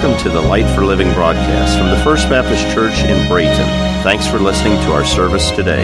Welcome to the Light for Living broadcast from the First Baptist Church in Brayton. Thanks for listening to our service today.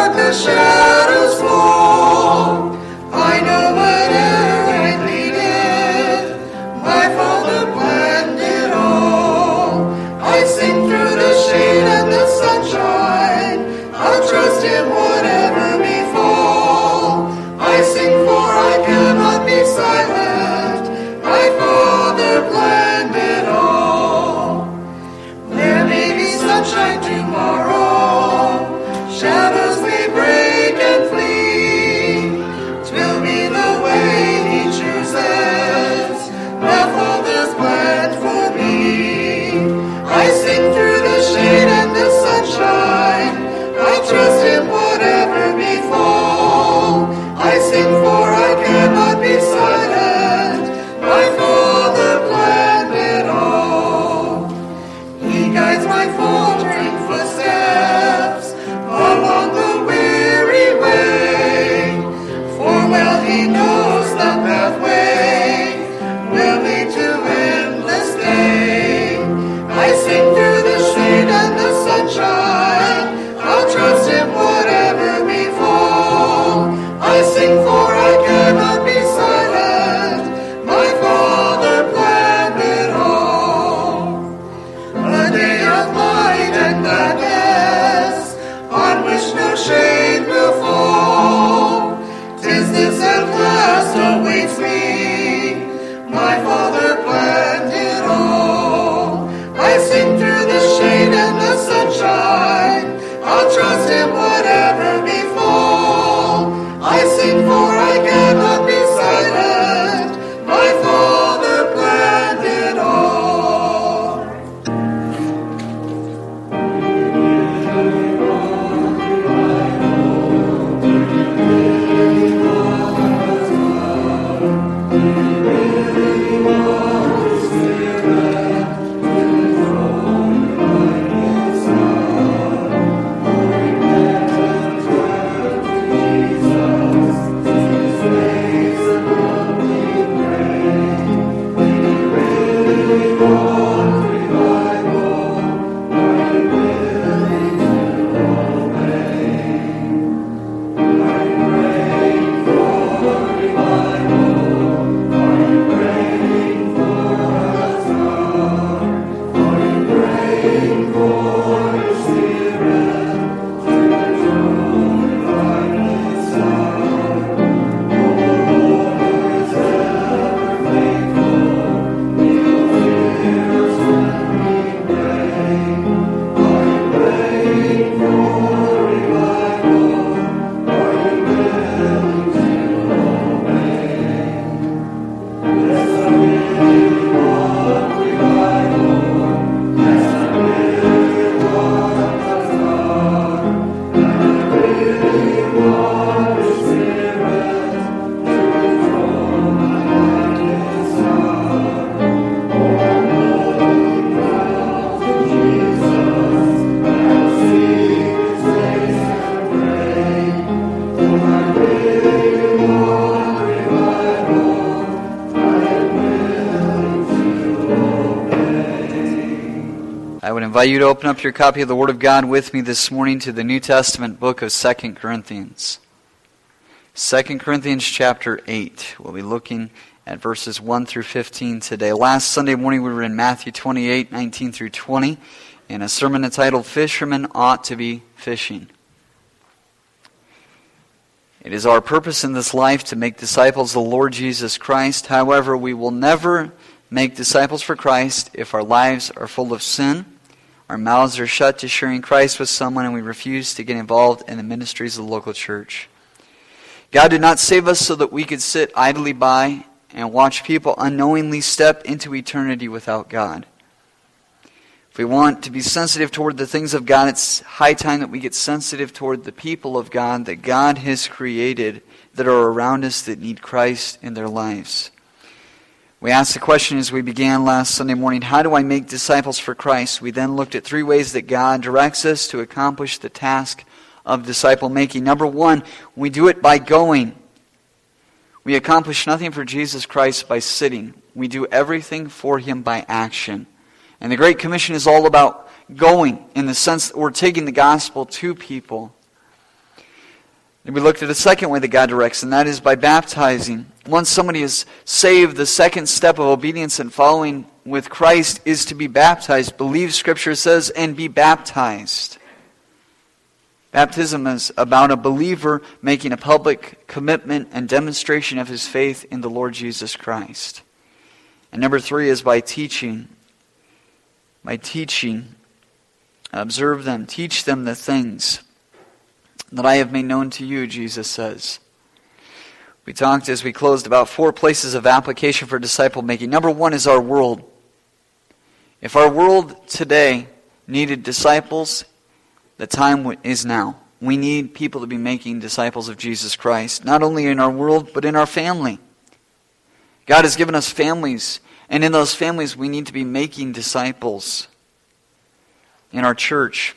let the shadows fall. I know whatever I needed, my Father planned it all. I sing through the shade and the sunshine, I'll trust Him whatever befall. I sing for I cannot be silent, my Father planned it all. There may be sunshine tomorrow, shadows may break and flee. 'Twill be the way He chooses, my Father's plan for me. I sing through the shade and the sunshine, I trust Him whatever befall. I sing for I cannot be silent, my Father planned it all. He guides my faltering footsteps along the weary way, for well He knows the pathway will lead to endless day. I sing through the shade and the sunshine, I'll trust Him whatever befall. I sing for I cannot be silent, my Father planned it all. A day of light and gladness, on which no shade will fall. 'Tis this at last awaits me, my Father planned it all. I sing through the shade and the sunshine, I'll trust Him whatever befall. I sing for I cannot be silent, my Father planned it all. I would invite you to open up your copy of the Word of God with me this morning to the New Testament book of 2 Corinthians. 2 Corinthians chapter 8. We'll be looking at verses 1 through 15 today. Last Sunday morning we were in Matthew 28, 19 through 20, in a sermon entitled, Fishermen Ought to Be Fishing. It is our purpose in this life to make disciples of the Lord Jesus Christ. However, we will never make disciples for Christ if our lives are full of sin, our mouths are shut to sharing Christ with someone, and we refuse to get involved in the ministries of the local church. God did not save us so that we could sit idly by and watch people unknowingly step into eternity without God. If we want to be sensitive toward the things of God, it's high time that we get sensitive toward the people of God that God has created that are around us that need Christ in their lives. We asked the question as we began last Sunday morning, how do I make disciples for Christ? We then looked at 3 ways that God directs us to accomplish the task of disciple making. Number 1, we do it by going. We accomplish nothing for Jesus Christ by sitting. We do everything for Him by action. And the Great Commission is all about going, in the sense that we're taking the gospel to people. And we looked at a second way that God directs, and that is by baptizing. Once somebody is saved, the second step of obedience and following with Christ is to be baptized. Believe, Scripture says, and be baptized. Baptism is about a believer making a public commitment and demonstration of his faith in the Lord Jesus Christ. And number 3 is by teaching. By teaching, observe them, teach them the things that I have made known to you, Jesus says. We talked as we closed about 4 places of application for disciple making. Number 1 is our world. If our world today needed disciples, the time is now. We need people to be making disciples of Jesus Christ, not only in our world, but in our family. God has given us families, and in those families we need to be making disciples in our church,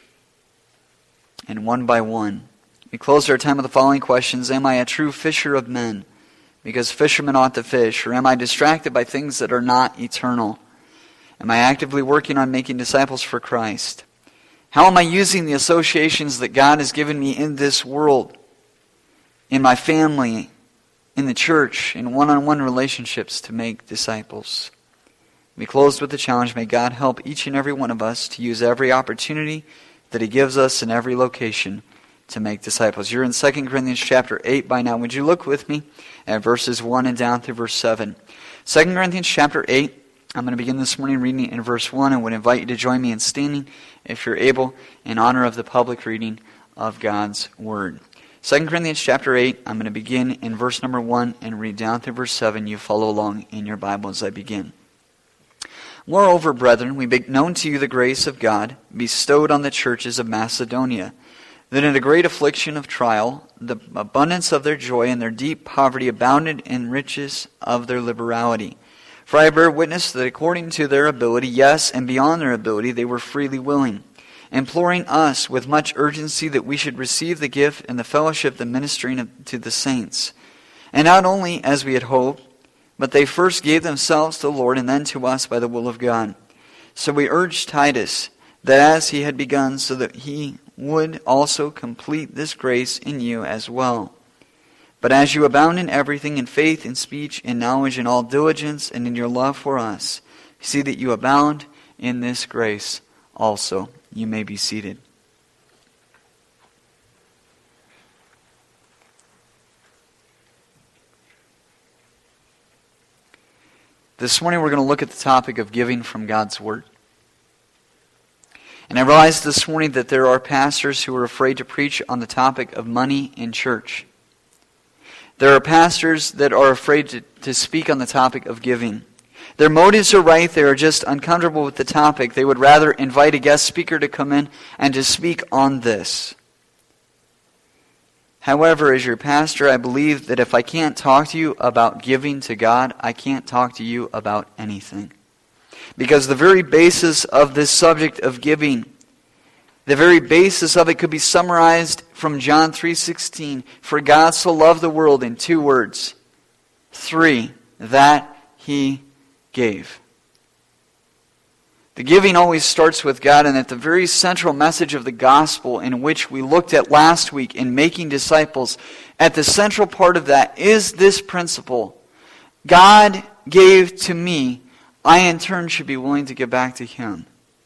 and one by one. We closed our time with the following questions. Am I a true fisher of men? Because fishermen ought to fish. Or am I distracted by things that are not eternal? Am I actively working on making disciples for Christ? How am I using the associations that God has given me in this world, in my family, in the church, in one-on-one relationships to make disciples? We closed with the challenge, may God help each and every one of us to use every opportunity that He gives us in every location to make disciples. You're in 2 Corinthians chapter 8 by now. Would you look with me at verses 1 and down through verse 7? 2 Corinthians chapter 8. I'm going to begin this morning reading in verse 1 and would invite you to join me in standing, if you're able, in honor of the public reading of God's Word. 2 Corinthians chapter 8, I'm going to begin in verse number 1 and read down through verse 7. You follow along in your Bible as I begin. Moreover, brethren, we make known to you the grace of God bestowed on the churches of Macedonia, that in a great affliction of trial, the abundance of their joy and their deep poverty abounded in riches of their liberality. For I bear witness that according to their ability, yes, and beyond their ability, they were freely willing, imploring us with much urgency that we should receive the gift and the fellowship, the ministering to the saints. And not only as we had hoped, but they first gave themselves to the Lord and then to us by the will of God. So we urged Titus that as he had begun, so that he would also complete this grace in you as well. But as you abound in everything, in faith, in speech, in knowledge, in all diligence, and in your love for us, see that you abound in this grace also. You may be seated. This morning we're going to look at the topic of giving from God's Word. And I realized this morning that there are pastors who are afraid to preach on the topic of money in church. There are pastors that are afraid to speak on the topic of giving. Their motives are right. They are just uncomfortable with the topic. They would rather invite a guest speaker to come in and to speak on this. However, as your pastor, I believe that if I can't talk to you about giving to God, I can't talk to you about anything. Because the very basis of this subject of giving, the very basis of it could be summarized from John 3:16. For God so loved the world in 2 words. 3, that He gave. The giving always starts with God, and at the very central message of the gospel in which we looked at last week in making disciples, at the central part of that is this principle. God gave to me, I in turn should be willing to give back to Him.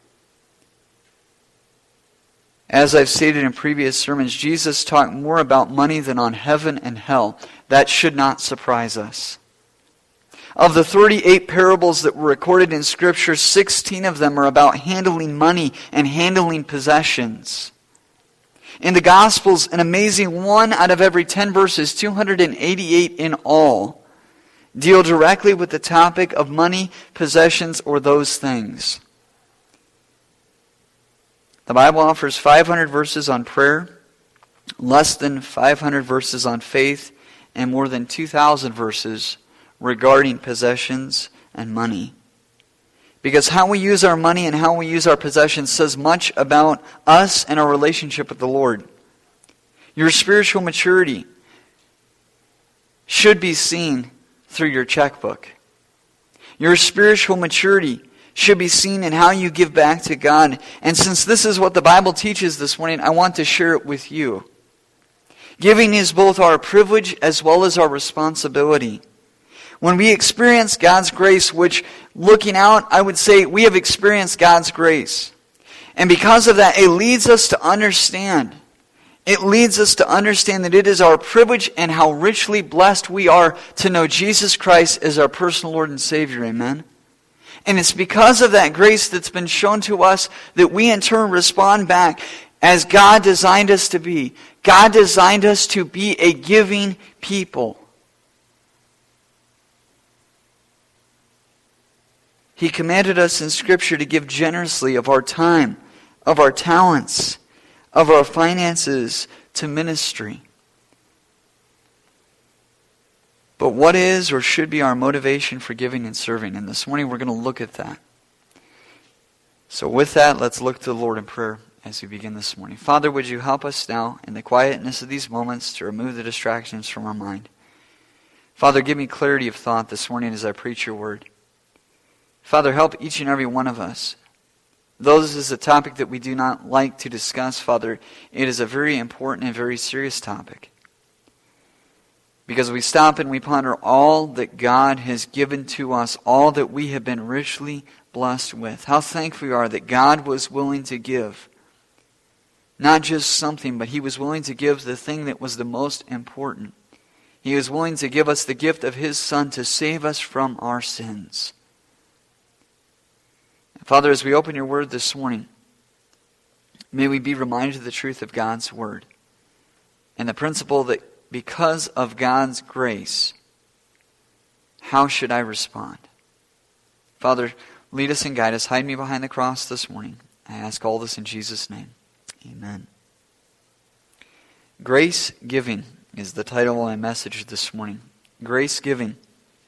As I've stated in previous sermons, Jesus talked more about money than on heaven and hell. That should not surprise us. Of the 38 parables that were recorded in Scripture, 16 of them are about handling money and handling possessions. In the Gospels, an amazing 1 out of every 10 verses, 288 in all, deal directly with the topic of money, possessions, or those things. The Bible offers 500 verses on prayer, less than 500 verses on faith, and more than 2,000 verses regarding possessions and money. Because how we use our money and how we use our possessions says much about us and our relationship with the Lord. Your spiritual maturity should be seen through your checkbook. Your spiritual maturity should be seen in how you give back to God. And since this is what the Bible teaches this morning, I want to share it with you. Giving is both our privilege as well as our responsibility. When we experience God's grace, which looking out, I would say we have experienced God's grace. And because of that, it leads us to understand. It leads us to understand that it is our privilege and how richly blessed we are to know Jesus Christ as our personal Lord and Savior. Amen? And it's because of that grace that's been shown to us that we in turn respond back as God designed us to be. God designed us to be a giving people. He commanded us in Scripture to give generously of our time, of our talents, of our finances to ministry. But what is or should be our motivation for giving and serving? And this morning we're going to look at that. So with that, let's look to the Lord in prayer as we begin this morning. Father, would you help us now in the quietness of these moments to remove the distractions from our mind. Father, give me clarity of thought this morning as I preach your word. Father, help each and every one of us. Though this is a topic that we do not like to discuss, Father, it is a very important and very serious topic. Because we stop and we ponder all that God has given to us, all that we have been richly blessed with. How thankful we are that God was willing to give. Not just something, but He was willing to give the thing that was the most important. He was willing to give us the gift of His Son to save us from our sins. Father, as we open your word this morning, may we be reminded of the truth of God's word and the principle that because of God's grace, how should I respond? Father, lead us and guide us. Hide me behind the cross this morning. I ask all this in Jesus' name. Amen. Grace giving is the title of my message this morning. Grace giving.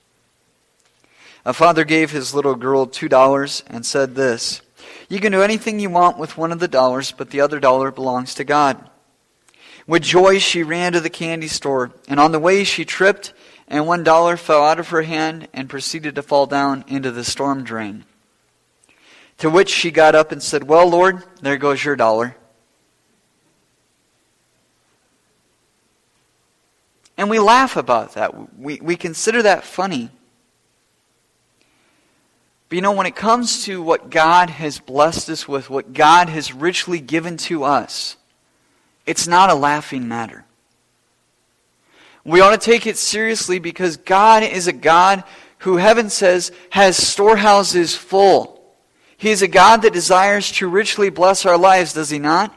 A father gave his little girl $2 and said this, "You can do anything you want with one of the dollars, but the other dollar belongs to God." With joy, she ran to the candy store, and on the way she tripped, and $1 fell out of her hand and proceeded to fall down into the storm drain. To which she got up and said, "Well, Lord, there goes your dollar." And we laugh about that. We consider that funny. But you know, when it comes to what God has blessed us with, what God has richly given to us, it's not a laughing matter. We ought to take it seriously because God is a God who, heaven says, has storehouses full. He is a God that desires to richly bless our lives, does He not?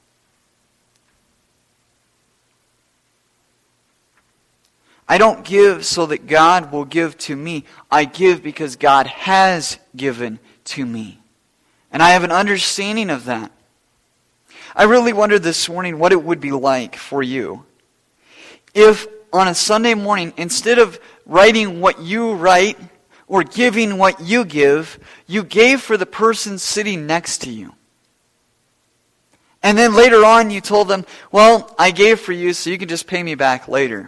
I don't give so that God will give to me. I give because God has given to me. And I have an understanding of that. I really wondered this morning what it would be like for you if on a Sunday morning, instead of writing what you write or giving what you gave for the person sitting next to you. And then later on you told them, "Well, I gave for you so you can just pay me back later."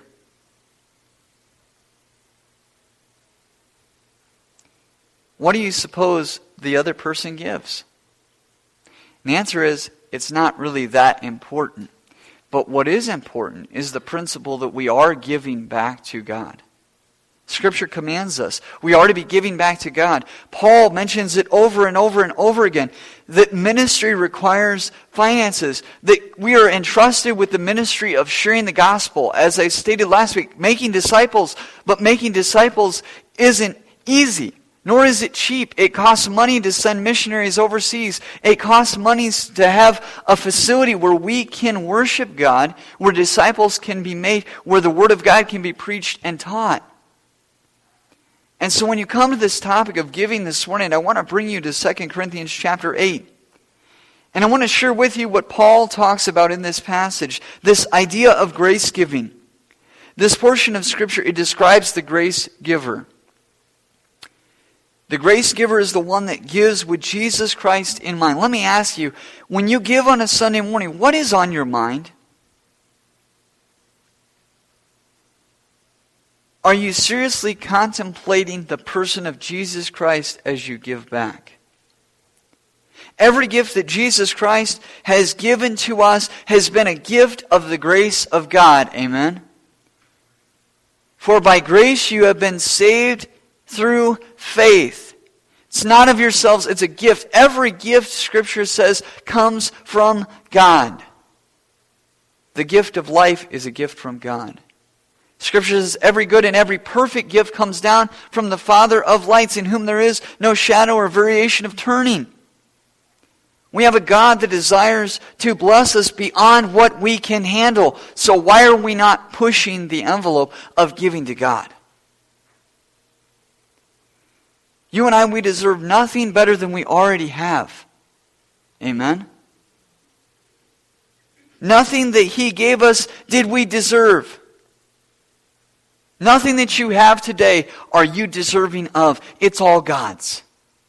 What do you suppose the other person gives? And the answer is, it's not really that important. But what is important is the principle that we are giving back to God. Scripture commands us. We are to be giving back to God. Paul mentions it over and over and over again, that ministry requires finances, that we are entrusted with the ministry of sharing the gospel. As I stated last week, making disciples, but making disciples isn't easy. Nor is it cheap. It costs money to send missionaries overseas. It costs money to have a facility where we can worship God, where disciples can be made, where the Word of God can be preached and taught. And so when you come to this topic of giving this morning, I want to bring you to 2 Corinthians chapter 8. And I want to share with you what Paul talks about in this passage, this idea of grace giving. This portion of Scripture, it describes the grace giver. The grace giver is the one that gives with Jesus Christ in mind. Let me ask you, when you give on a Sunday morning, what is on your mind? Are you seriously contemplating the person of Jesus Christ as you give back? Every gift that Jesus Christ has given to us has been a gift of the grace of God. Amen? For by grace you have been saved through faith. It's not of yourselves, it's a gift. Every gift, Scripture says, comes from God. The gift of life is a gift from God. Scripture says every good and every perfect gift comes down from the Father of lights, in whom there is no shadow or variation of turning. We have a God that desires to bless us beyond what we can handle. So why are we not pushing the envelope of giving to God? You and I, we deserve nothing better than we already have. Amen? Nothing that He gave us did we deserve. Nothing that you have today are you deserving of. It's all God's.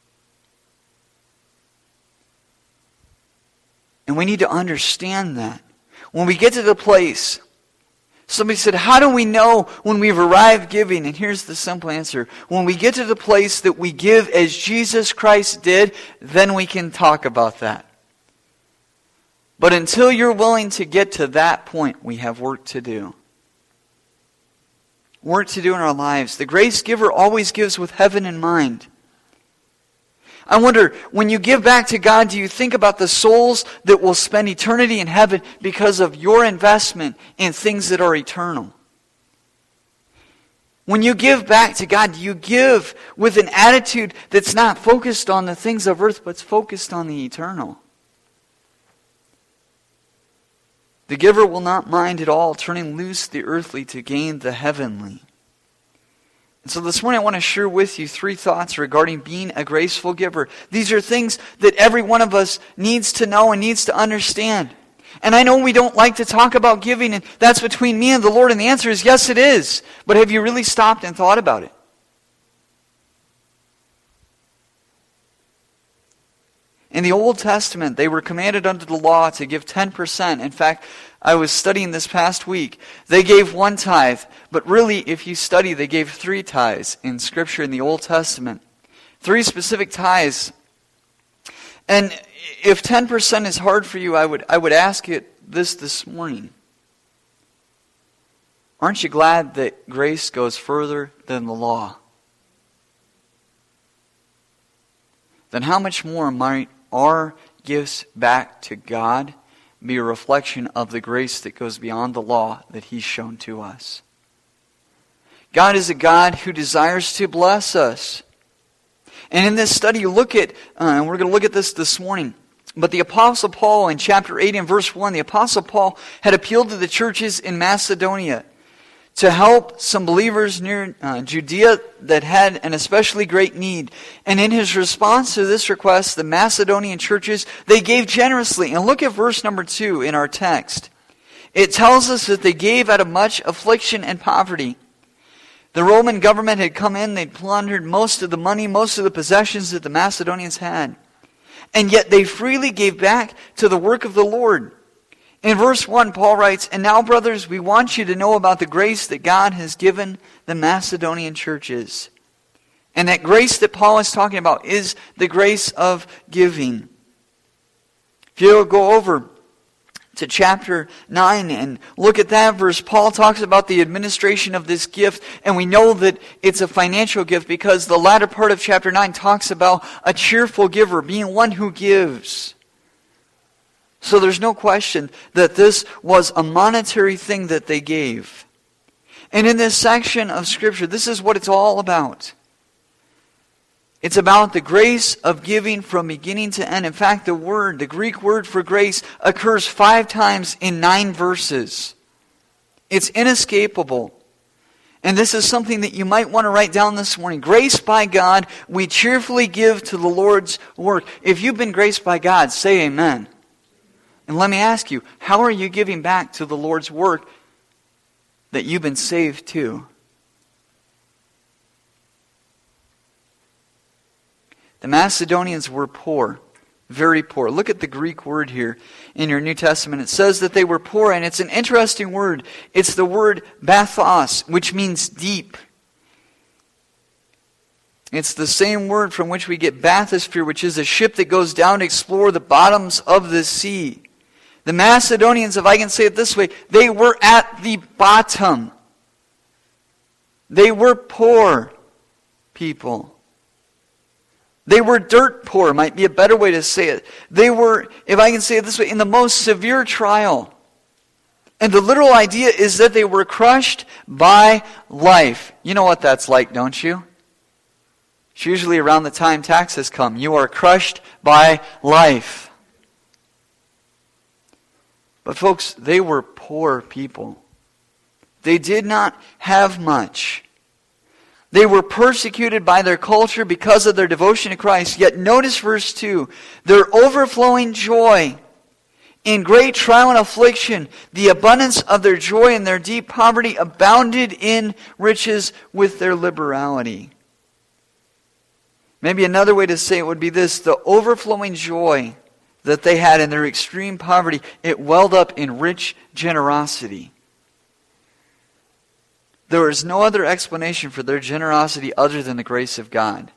And we need to understand that. When we get to the place, somebody said, how do we know when we've arrived giving? And here's the simple answer. When we get to the place that we give as Jesus Christ did, then we can talk about that. But until you're willing to get to that point, we have work to do. Work to do in our lives. The grace giver always gives with heaven in mind. I wonder, when you give back to God, do you think about the souls that will spend eternity in heaven because of your investment in things that are eternal? When you give back to God, do you give with an attitude that's not focused on the things of earth, but it's focused on the eternal? The giver will not mind at all turning loose the earthly to gain the heavenly. And so this morning I want to share with you 3 thoughts regarding being a graceful giver. These are things that every one of us needs to know and needs to understand. And I know we don't like to talk about giving, and that's between me and the Lord, and the answer is yes, it is. But have you really stopped and thought about it? In the Old Testament, they were commanded under the law to give 10%. In fact, I was studying this past week. They gave 1 tithe, but really, if you study, they gave 3 tithes in Scripture in the Old Testament. 3 specific tithes. And if 10% is hard for you, I would ask it this morning. Aren't you glad that grace goes further than the law? Then how much more might our gifts back to God be a reflection of the grace that goes beyond the law that He's shown to us? God is a God who desires to bless us. And in this study, you look at, and we're going to look at this morning, but the Apostle Paul in chapter 8 and verse 1, the Apostle Paul had appealed to the churches in Macedonia to help some believers near Judea that had an especially great need. And in his response to this request, the Macedonian churches, they gave generously. And look at verse number 2 in our text. It tells us that they gave out of much affliction and poverty. The Roman government had come in, they'd plundered most of the money, most of the possessions that the Macedonians had. And yet they freely gave back to the work of the Lord. In verse 1, Paul writes, "And now, brothers, we want you to know about the grace that God has given the Macedonian churches." And that grace that Paul is talking about is the grace of giving. If you go over to chapter 9 and look at that verse, Paul talks about the administration of this gift, and we know that it's a financial gift because the latter part of chapter 9 talks about a cheerful giver, being one who gives. So there's no question that this was a monetary thing that they gave. And in this section of Scripture, this is what it's all about. It's about the grace of giving from beginning to end. In fact, the Greek word for grace occurs 5 times in 9 verses. It's inescapable. And this is something that you might want to write down this morning. Grace by God, we cheerfully give to the Lord's work. If you've been graced by God, say amen. And let me ask you, how are you giving back to the Lord's work that you've been saved to? The Macedonians were poor, very poor. Look at the Greek word here in your New Testament. It says that they were poor, and it's an interesting word. It's the word bathos, which means deep. It's the same word from which we get bathysphere, which is a ship that goes down to explore the bottoms of the sea. The Macedonians, if I can say it this way, they were at the bottom. They were poor people. They were dirt poor, might be a better way to say it. They were, if I can say it this way, in the most severe trial. And the literal idea is that they were crushed by life. You know what that's like, don't you? It's usually around the time taxes come. You are crushed by life. But folks, they were poor people. They did not have much. They were persecuted by their culture because of their devotion to Christ. Yet notice verse 2. Their overflowing joy in great trial and affliction, the abundance of their joy and their deep poverty abounded in riches with their liberality. Maybe another way to say it would be this: the overflowing joy that they had in their extreme poverty, it welled up in rich generosity. There is no other explanation for their generosity other than the grace of God.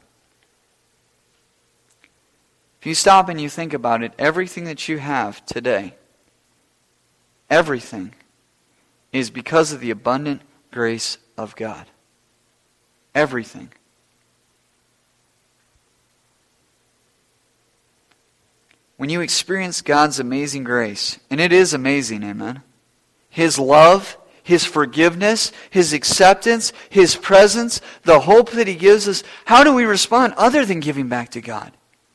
If you stop and you think about it, everything that you have today, everything, is because of the abundant grace of God. Everything. When you experience God's amazing grace, and it is amazing, amen, His love, His forgiveness, His acceptance, His presence, the hope that He gives us, how do we respond other than giving back to God?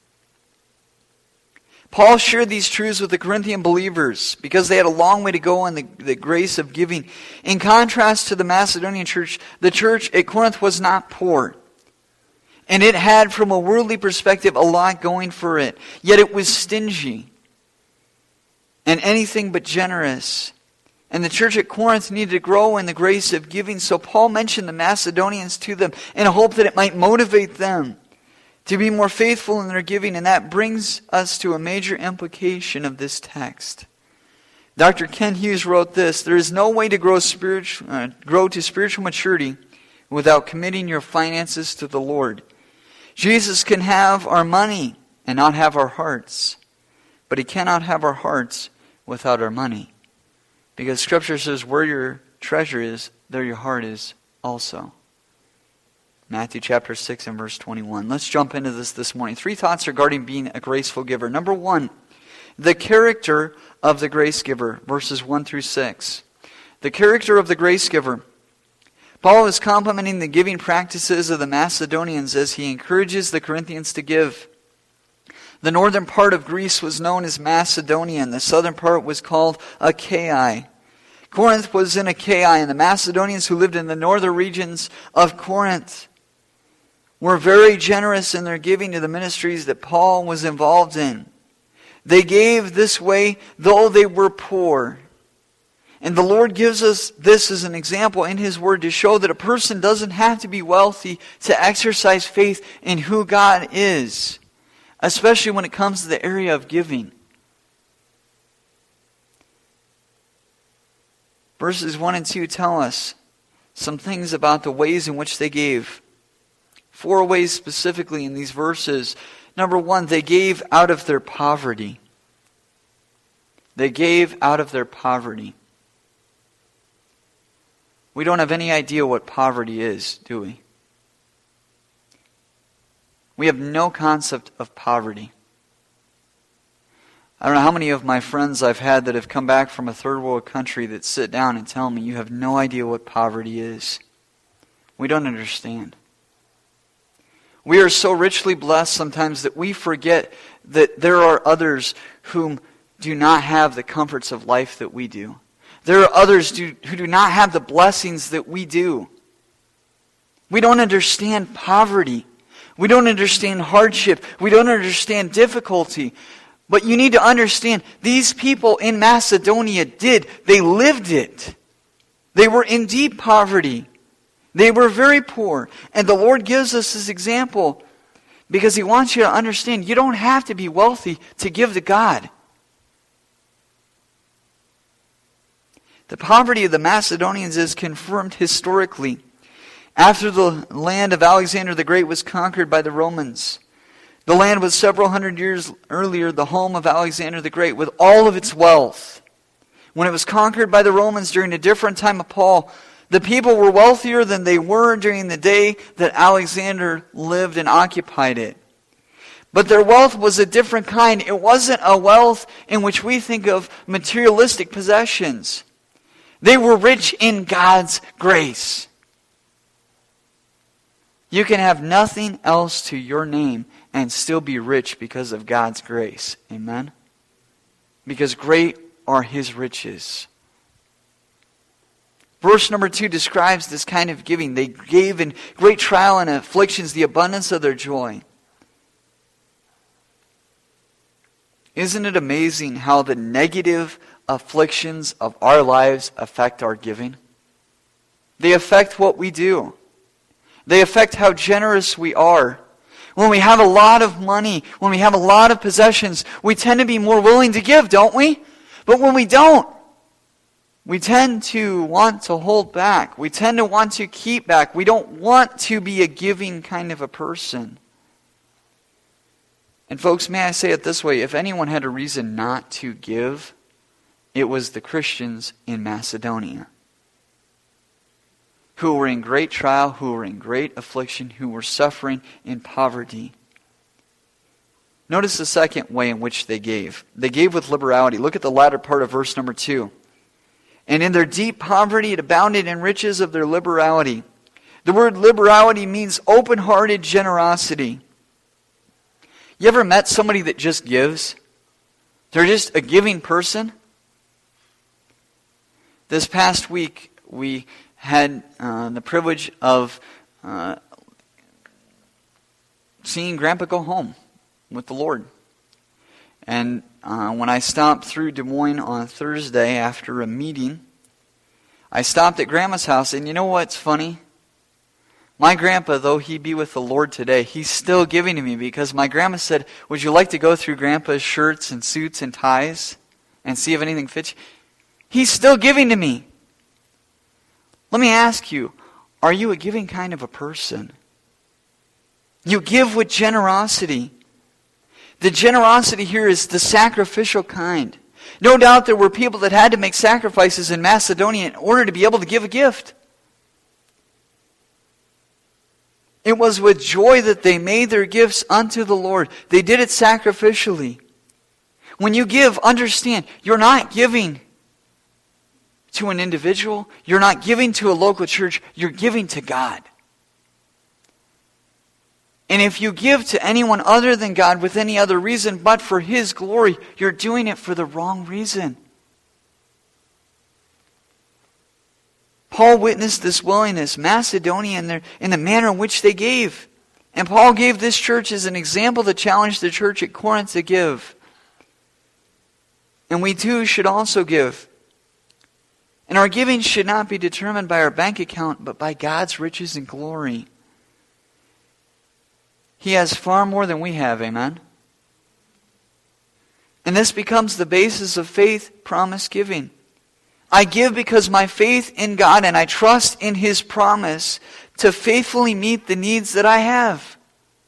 Paul shared these truths with the Corinthian believers because they had a long way to go in the grace of giving. In contrast to the Macedonian church, the church at Corinth was not poor. And it had, from a worldly perspective, a lot going for it. Yet it was stingy and anything but generous. And the church at Corinth needed to grow in the grace of giving. So Paul mentioned the Macedonians to them in a hope that it might motivate them to be more faithful in their giving. And that brings us to a major implication of this text. Dr. Ken Hughes wrote this: there is no way to grow to spiritual maturity without committing your finances to the Lord. Jesus can have our money and not have our hearts. But He cannot have our hearts without our money. Because Scripture says, where your treasure is, there your heart is also. Matthew chapter 6 and verse 21. Let's jump into this morning. 3 thoughts regarding being a graceful giver. Number 1, the character of the grace giver. Verses 1 through 6. The character of the grace giver. Paul is complimenting the giving practices of the Macedonians as he encourages the Corinthians to give. The northern part of Greece was known as Macedonia, and the southern part was called Achaia. Corinth was in Achaia, and the Macedonians who lived in the northern regions of Corinth were very generous in their giving to the ministries that Paul was involved in. They gave this way though they were poor. And the Lord gives us this as an example in His Word to show that a person doesn't have to be wealthy to exercise faith in who God is, especially when it comes to the area of giving. Verses 1 and 2 tell us some things about the ways in which they gave. 4 ways specifically in these verses. Number 1, they gave out of their poverty. They gave out of their poverty. We don't have any idea what poverty is, do we? We have no concept of poverty. I don't know how many of my friends I've had that have come back from a third world country that sit down and tell me, you have no idea what poverty is. We don't understand. We are so richly blessed sometimes that we forget that there are others whom do not have the comforts of life that we do. There are others who do not have the blessings that we do. We don't understand poverty. We don't understand hardship. We don't understand difficulty. But you need to understand, these people in Macedonia did. They lived it. They were in deep poverty. They were very poor. And the Lord gives us this example because He wants you to understand you don't have to be wealthy to give to God. The poverty of the Macedonians is confirmed historically After the land of Alexander the Great was conquered by the Romans, the land was several hundred years earlier the home of Alexander the Great with all of its wealth. When it was conquered by the Romans during a different time of Paul, the people were wealthier than they were during the day that Alexander lived and occupied it. But their wealth was a different kind. It wasn't a wealth in which we think of materialistic possessions. They were rich in God's grace. You can have nothing else to your name and still be rich because of God's grace. Amen? Because great are His riches. Verse number 2 describes this kind of giving. They gave in great trial and afflictions the abundance of their joy. Isn't it amazing how the negative afflictions of our lives affect our giving? They affect what we do. They affect how generous we are. When we have a lot of money, when we have a lot of possessions, we tend to be more willing to give, don't we? But when we don't, we tend to want to hold back. We tend to want to keep back. We don't want to be a giving kind of a person. And folks, may I say it this way, if anyone had a reason not to give, it was the Christians in Macedonia, who were in great trial, who were in great affliction, who were suffering in poverty. Notice the second way in which they gave. They gave with liberality. Look at the latter part of verse number 2. And in their deep poverty it abounded in riches of their liberality. The word liberality means open-hearted generosity. You ever met somebody that just gives? They're just a giving person. This past week we had the privilege of seeing Grandpa go home with the Lord. And when I stopped through Des Moines on Thursday after a meeting, I stopped at Grandma's house, and you know what's funny? My grandpa, though he be with the Lord today, he's still giving to me because my grandma said, would you like to go through Grandpa's shirts and suits and ties and see if anything fits you? He's still giving to me. Let me ask you, are you a giving kind of a person? You give with generosity. The generosity here is the sacrificial kind. No doubt there were people that had to make sacrifices in Macedonia in order to be able to give a gift. It was with joy that they made their gifts unto the Lord. They did it sacrificially. When you give, understand, you're not giving to an individual. You're not giving to a local church. You're giving to God. And if you give to anyone other than God with any other reason but for His glory, you're doing it for the wrong reason. Paul witnessed this willingness, Macedonia, in the manner in which they gave. And Paul gave this church as an example to challenge the church at Corinth to give. And we too should also give. And our giving should not be determined by our bank account, but by God's riches and glory. He has far more than we have, amen? And this becomes the basis of faith promise giving. I give because my faith in God and I trust in His promise to faithfully meet the needs that I have.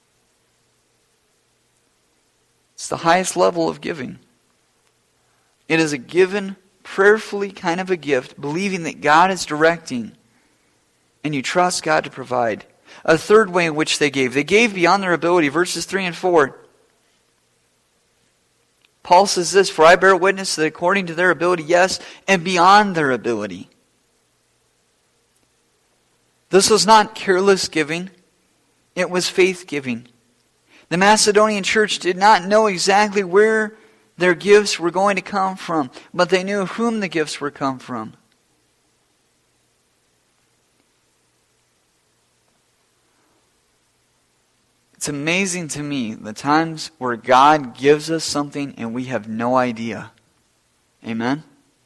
It's the highest level of giving. It is a given prayerfully kind of a gift, believing that God is directing and you trust God to provide. A third way in which they gave beyond their ability. Verses 3 and 4. Paul says this, for I bear witness that according to their ability, yes, and beyond their ability. This was not careless giving. It was faith giving. The Macedonian church did not know exactly where their gifts were going to come from, but they knew whom the gifts were come from. It's amazing to me the times where God gives us something and we have no idea. Amen?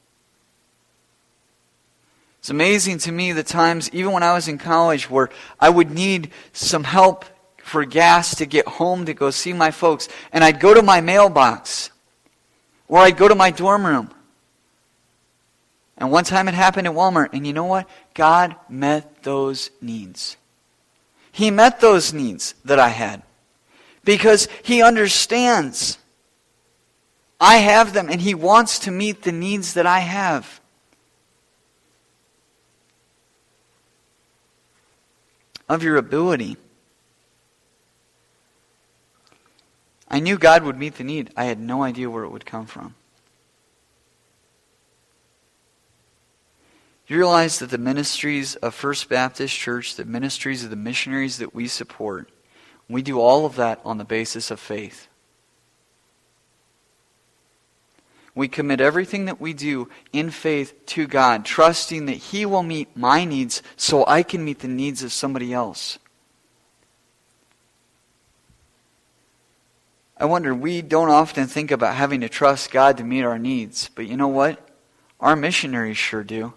It's amazing to me the times, even when I was in college, where I would need some help for gas to get home to go see my folks. And I'd go to my mailbox, or I'd go to my dorm room. And one time it happened at Walmart, and you know what? God met those needs. He met those needs that I had. Because He understands I have them, and He wants to meet the needs that I have. Of your ability. I knew God would meet the need. I had no idea where it would come from. You realize that the ministries of First Baptist Church, the ministries of the missionaries that we support, we do all of that on the basis of faith. We commit everything that we do in faith to God, trusting that He will meet my needs so I can meet the needs of somebody else. I wonder, we don't often think about having to trust God to meet our needs, but you know what? Our missionaries sure do.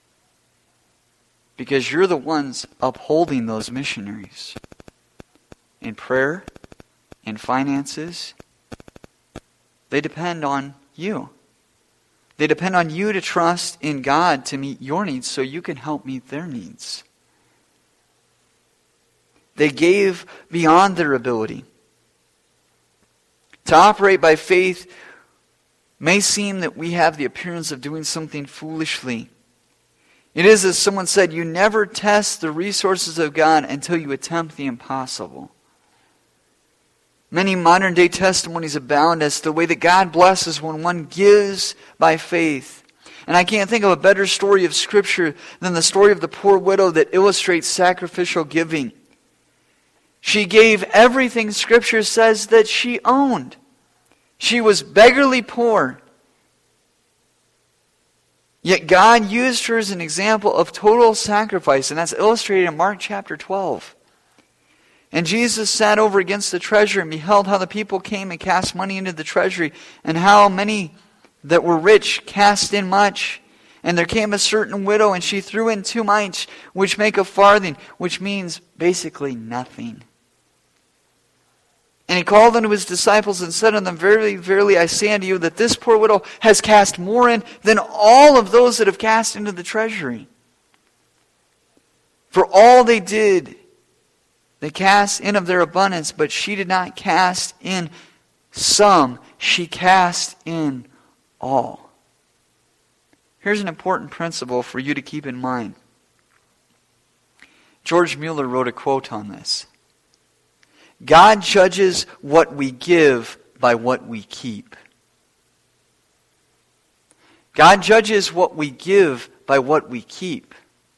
Because you're the ones upholding those missionaries. In prayer, in finances, they depend on you. They depend on you to trust in God to meet your needs so you can help meet their needs. They gave beyond their ability. To operate by faith may seem that we have the appearance of doing something foolishly. It is, as someone said, you never test the resources of God until you attempt the impossible. Many modern day testimonies abound as to the way that God blesses when one gives by faith. And I can't think of a better story of Scripture than the story of the poor widow that illustrates sacrificial giving. She gave everything Scripture says that she owned. She was beggarly poor. Yet God used her as an example of total sacrifice, and that's illustrated in Mark chapter 12. And Jesus sat over against the treasury and beheld how the people came and cast money into the treasury, and how many that were rich cast in much. And there came a certain widow, and she threw in 2 mites, which make a farthing, which means basically nothing. And He called unto His disciples and said unto them, Verily, verily, I say unto you, that this poor widow has cast more in than all of those that have cast into the treasury. For all they did, they cast in of their abundance, but she did not cast in some, she cast in all. Here's an important principle for you to keep in mind. George Mueller wrote a quote on this. God judges what we give by what we keep. God judges what we give by what we keep.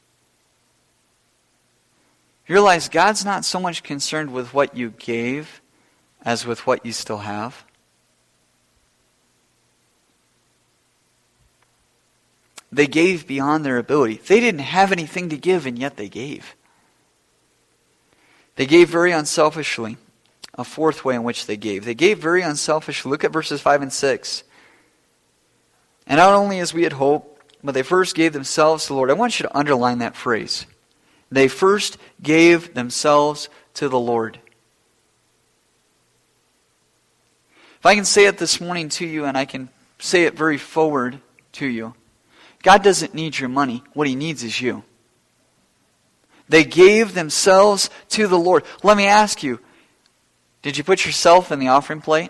You realize God's not so much concerned with what you gave as with what you still have. They gave beyond their ability. They didn't have anything to give, and yet they gave. They gave very unselfishly. A fourth way in which they gave. They gave very unselfishly. Look at verses 5 and 6. And not only as we had hoped, but they first gave themselves to the Lord. I want you to underline that phrase. They first gave themselves to the Lord. If I can say it this morning to you, and I can say it very forward to you, God doesn't need your money. What He needs is you. They gave themselves to the Lord. Let me ask you, did you put yourself in the offering plate?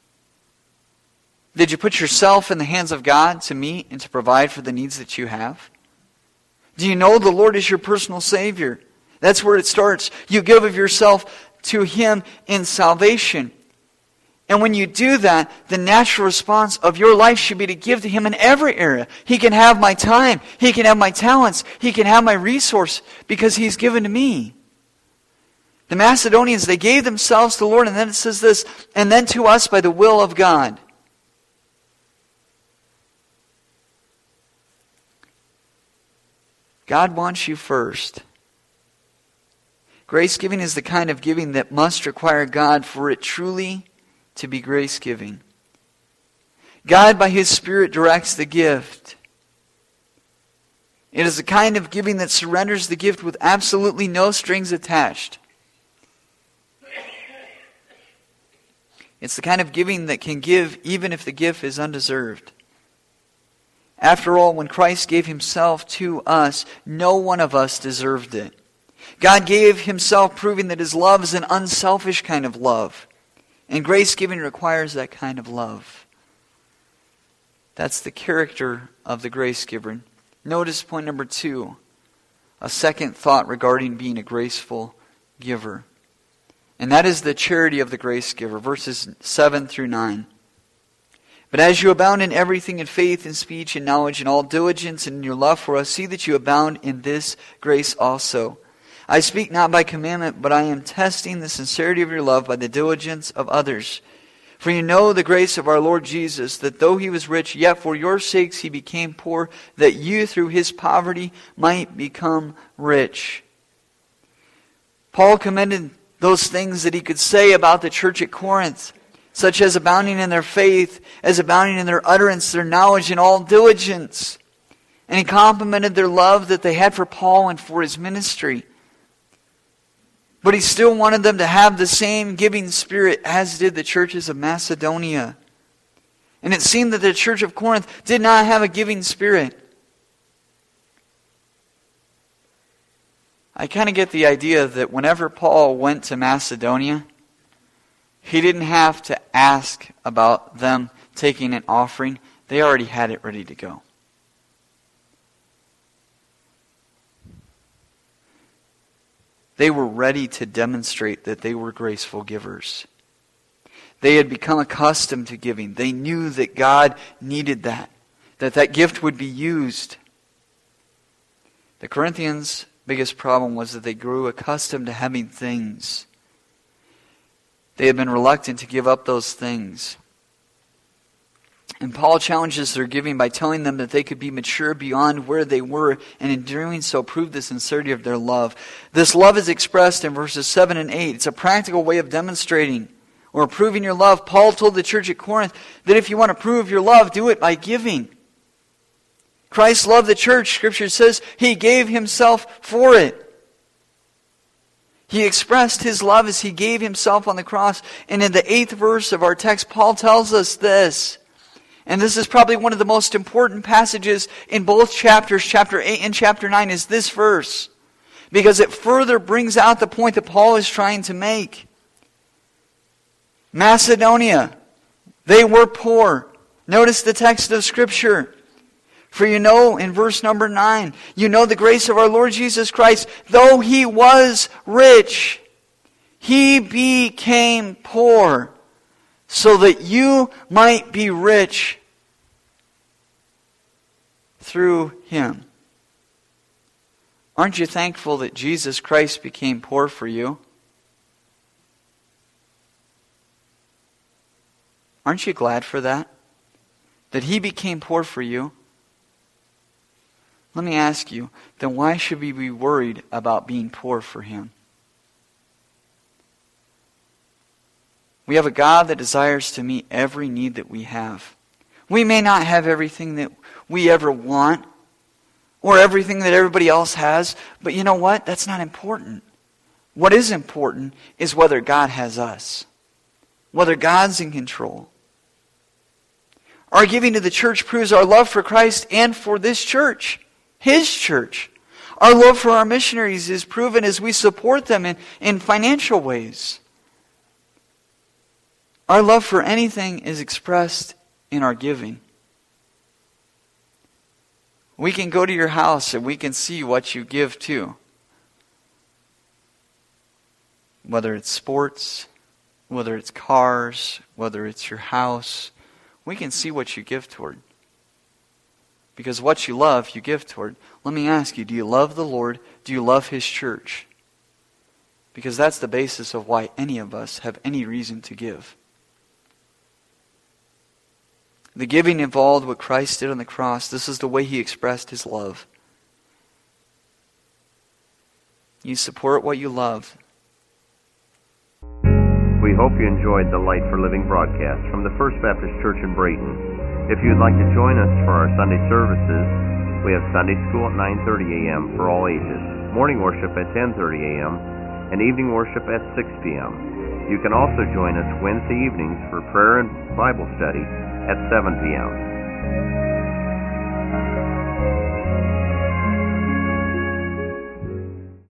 Did you put yourself in the hands of God to meet and to provide for the needs that you have? Do you know the Lord is your personal Savior? That's where it starts. You give of yourself to Him in salvation. And when you do that, the natural response of your life should be to give to Him in every area. He can have my time. He can have my talents. He can have my resource because He's given to me. The Macedonians, they gave themselves to the Lord, and then it says this, and then to us by the will of God. God wants you first. Grace giving is the kind of giving that must require God for it truly to be grace giving. God by His Spirit directs the gift. It is the kind of giving that surrenders the gift with absolutely no strings attached. It's the kind of giving that can give even if the gift is undeserved. After all, when Christ gave himself to us, no one of us deserved it. God gave himself, proving that his love is an unselfish kind of love. And grace giving requires that kind of love. That's the character of the grace giver. Notice point number 2, a second thought regarding being a graceful giver. And that is the charity of the grace giver, verses 7 through 9. But as you abound in everything, in faith, in speech, in knowledge, in all diligence, and in your love for us, see that you abound in this grace also. I speak not by commandment, but I am testing the sincerity of your love by the diligence of others. For you know the grace of our Lord Jesus, that though he was rich, yet for your sakes he became poor, that you through his poverty might become rich. Paul commended those things that he could say about the church at Corinth, such as abounding in their faith, as abounding in their utterance, their knowledge, and all diligence. And he complimented their love that they had for Paul and for his ministry. But he still wanted them to have the same giving spirit as did the churches of Macedonia. And it seemed that the church of Corinth did not have a giving spirit. I kind of get the idea that whenever Paul went to Macedonia, he didn't have to ask about them taking an offering. They already had it ready to go. They were ready to demonstrate that they were graceful givers. They had become accustomed to giving. They knew that God needed that gift would be used. The Corinthians' biggest problem was that they grew accustomed to having things. They had been reluctant to give up those things. And Paul challenges their giving by telling them that they could be mature beyond where they were, and in doing so prove the sincerity of their love. This love is expressed in verses 7 and 8. It's a practical way of demonstrating or proving your love. Paul told the church at Corinth that if you want to prove your love, do it by giving. Christ loved the church. Scripture says he gave himself for it. He expressed his love as he gave himself on the cross. And in the 8th verse of our text, Paul tells us this. And this is probably one of the most important passages in both chapters, chapter 8 and chapter 9, is this verse. Because it further brings out the point that Paul is trying to make. Macedonia, they were poor. Notice the text of Scripture. For you know, in verse number 9, you know the grace of our Lord Jesus Christ. Though he was rich, he became poor, so that you might be rich through him. Aren't you thankful that Jesus Christ became poor for you? Aren't you glad for that? That he became poor for you? Let me ask you, then why should we be worried about being poor for him? We have a God that desires to meet every need that we have. We may not have everything that we ever want or everything that everybody else has, but you know what? That's not important. What is important is whether God has us, whether God's in control. Our giving to the church proves our love for Christ and for this church, his church. Our love for our missionaries is proven as we support them in financial ways. Our love for anything is expressed in our giving. We can go to your house and we can see what you give to. Whether it's sports, whether it's cars, whether it's your house, we can see what you give toward. Because what you love, you give toward. Let me ask you, do you love the Lord? Do you love his church? Because that's the basis of why any of us have any reason to give. The giving involved what Christ did on the cross. This is the way he expressed his love. You support what you love. We hope you enjoyed the Light for Living broadcast from the First Baptist Church in Brayton. If you'd like to join us for our Sunday services, we have Sunday school at 9:30 a.m. for all ages, morning worship at 10:30 a.m., and evening worship at 6 p.m. You can also join us Wednesday evenings for prayer and Bible study at 7 p.m.